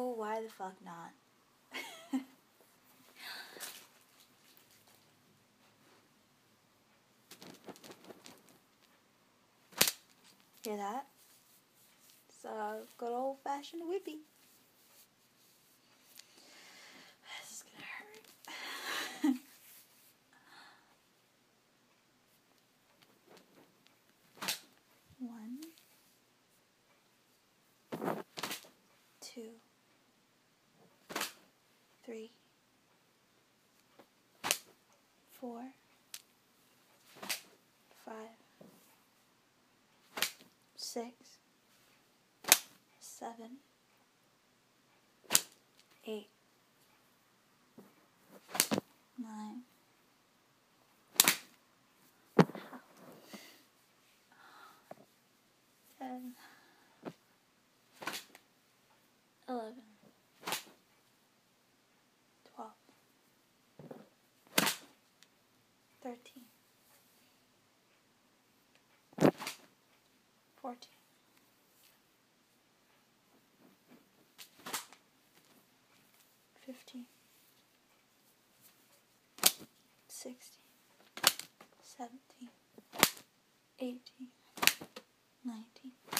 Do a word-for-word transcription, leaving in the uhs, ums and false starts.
So why the fuck not? Hear that? It's a good old fashioned whippy. This is gonna hurt. One, two, three, four, five, six, seven, eight, nine, ten, eleven, twelve, thirteen, fourteen, fifteen, sixteen, seventeen, eighteen, nineteen,